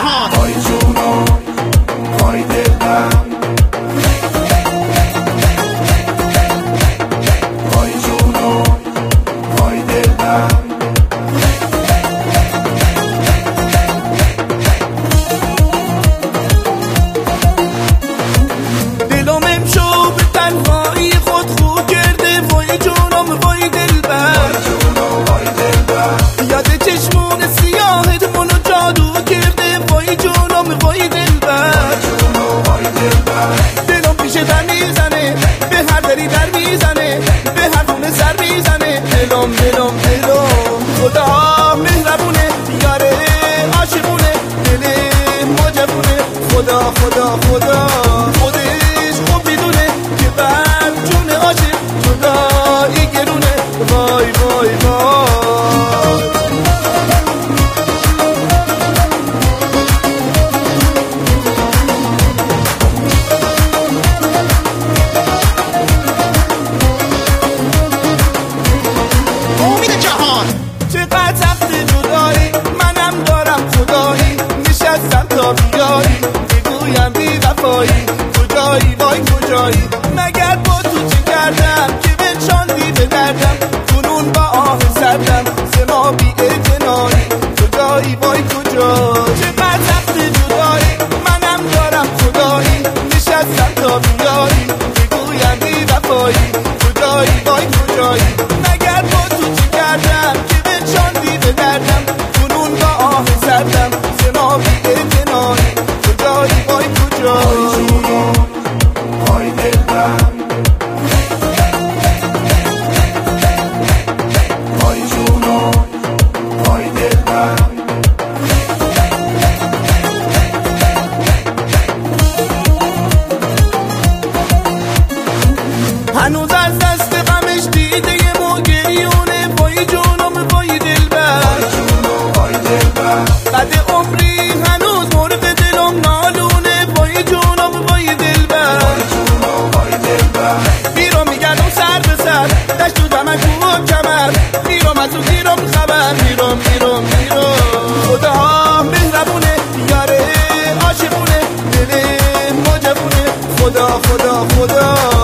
جهان. وای جونم وای دلم، وای جونم وای دلم. دلم امشو به تنهایی خود خو کرده، وای جونم وای دلبر. یاد چشمون سیاهت منو جادو کرده، وای جونم وای دلبر. دلم پیش در میزنه، به هر دری در میزنه، به هر خونه سر میزنه. دلم خدا مهربونه، یاره عاشقونه، دل مجبونه. خدا خودش خوب میدونه که بر جون عاشق جدایی گرونه. وای وای وای. امید جهان. چقدر سخت جدایی، منم دارم خدایی، نشستم تا بیایی بگویم بی وفایی. کجایی وای کجایی، مگر با تو چه کردم که بنشاندی به دردم، کنون با آه سردم زما بی اعتنایی. کجایی وای کجایی. چقدر سخت جدایی، منم دارم خدایی، نشستم تا بیایی بگویم بی وفایی. کجایی وای کجایی، مگر با تو چه کردم که بنشاندی به دردم، کنون با آه سردم زما بی اعتنایی. کجایی وای کجایی. وای دلم، وای جونم وای دلم. هنوز از دست غمش دیده یه موگریونه، وای جونم وای دلبر. قد عمری هنوز مورد دلم نالونه، وای جونم وای دلبر. میرم میگردم سر به سر، دشت و دمن کو و کمر، میرم از او گیرم خبر. میرم خدا مهربونه، یاره عاشقونه، دل مجبونه. خدا